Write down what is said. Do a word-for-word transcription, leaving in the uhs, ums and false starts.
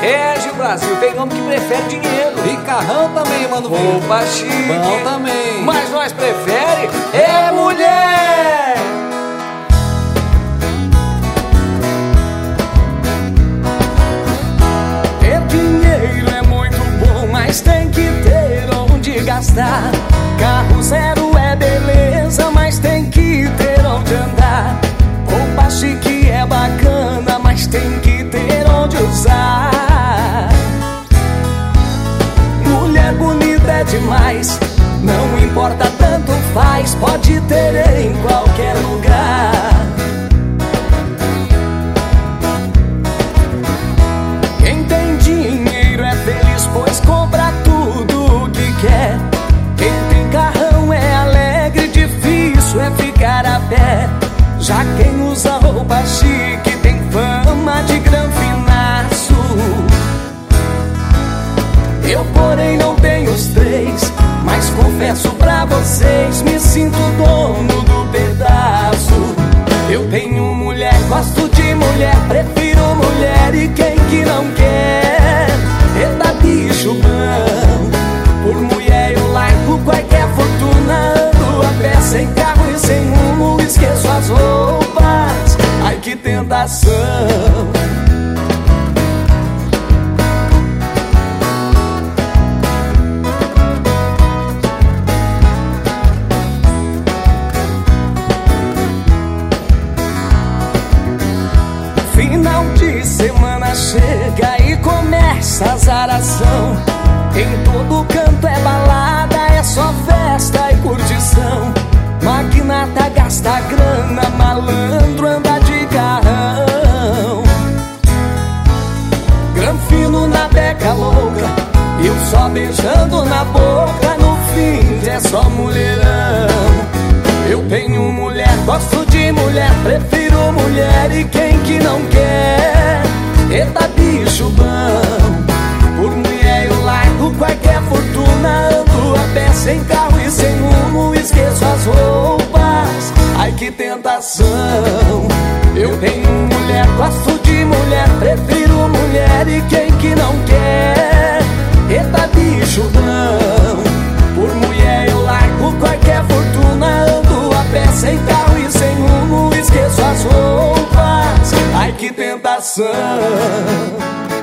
Rege o Brasil, tem homem que prefere dinheiro. E carrão também, mano. Roupa chique. Bom também. Mas nós prefere é mulher. Ter dinheiro é muito bom, mas tem que ter onde gastar. Carro zero é beleza, mas tem que ter onde andar. Roupa chique é bacana, mas tem que ter onde usar. Mulher bonita é demais, não importa, tanto faz, pode ter em qualquer lugar. Quem tem dinheiro é feliz, pois compra tudo o que quer. Quem tem carrão é alegre, difícil é ficar a pé. Já quem usa roupa chique tem fama de granfinaço. Eu, porém, não tenho os três, mas confesso pra vocês, me sinto dono do pedaço. Eu tenho mulher, gosto de mulher, prefiro mulher, e quem que não quer? Eita bicho bom, por mulher eu largo qualquer fortuna. Ando a pé, sem carro e sem rumo, esqueço as roupas, ai que tentação. Final de semana chega e começa a azaração. Em todo canto é balada, é só festa e curtição. Magnata gasta grana, malandro anda de carrão. Granfino na beca louca, eu só beijando na boca. No fim é só mulherão. Eu tenho mulher, gosto de mulher, prefiro mulher, e quem que não quer? Eita bicho bom, por mulher eu largo qualquer fortuna. Ando a pé, sem carro e sem rumo, esqueço as roupas, ai que tentação. Eu tenho mulher, gosto de mulher, prefiro mulher, e quem que não quer? Eita bicho bom, por mulher eu largo qualquer fortuna. Ando a pé, sem carro e sem rumo, esqueço as roupas, ai que tentação.